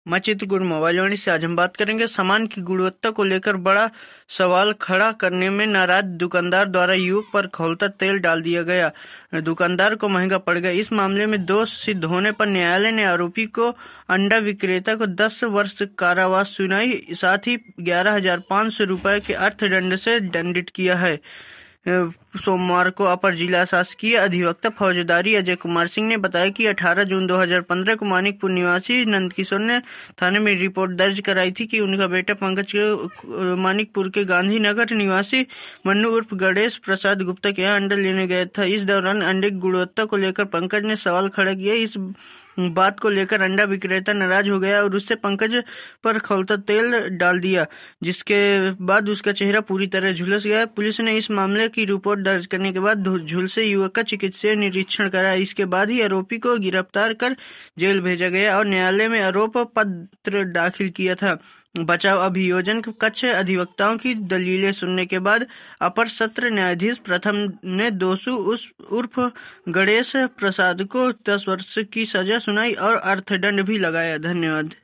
मैं चित्रकूट मोबाइल वाणी से आज हम बात करेंगे सामान की गुणवत्ता को लेकर बड़ा सवाल खड़ा करने में नाराज दुकानदार द्वारा युवक पर खौलता तेल डाल दिया गया। दुकानदार को महंगा पड़ गया। इस मामले में दोष सिद्ध होने पर न्यायालय ने आरोपी को अंडा विक्रेता को 10 वर्ष कारावास सुनाई, साथ ही 11,500 रुपए के अर्थदंड से दंडित किया है। सोमवार को अपर जिला शासकीय अधिवक्ता फौजदारी अजय कुमार सिंह ने बताया कि 18 जून 2015 को मानिकपुर निवासी नंदकिशोर ने थाने में रिपोर्ट दर्ज कराई थी कि उनका बेटा पंकज मानिकपुर के गांधी नगर निवासी मन्नू उर्फ गणेश प्रसाद गुप्ता के यहाँ अंडा लेने गया था। इस दौरान अंडे की गुणवत्ता को लेकर पंकज ने सवाल खड़ा किया। इस बात को लेकर अंडा विक्रेता नाराज हो गया और उससे पंकज पर खौलता तेल डाल दिया, जिसके बाद उसका चेहरा पूरी तरह झुलस गया। पुलिस ने इस मामले की रिपोर्ट दर्ज करने के बाद झुलसे युवक का चिकित्सीय निरीक्षण कराया। इसके बाद ही आरोपी को गिरफ्तार कर जेल भेजा गया और न्यायालय में आरोप पत्र दाखिल किया था। बचाव अभियोजन कक्ष अधिवक्ताओं की दलीलें सुनने के बाद अपर सत्र न्यायाधीश प्रथम ने दोषी उर्फ गणेश प्रसाद को 10 वर्ष की सजा सुनाई और अर्थदंड भी लगाया। धन्यवाद।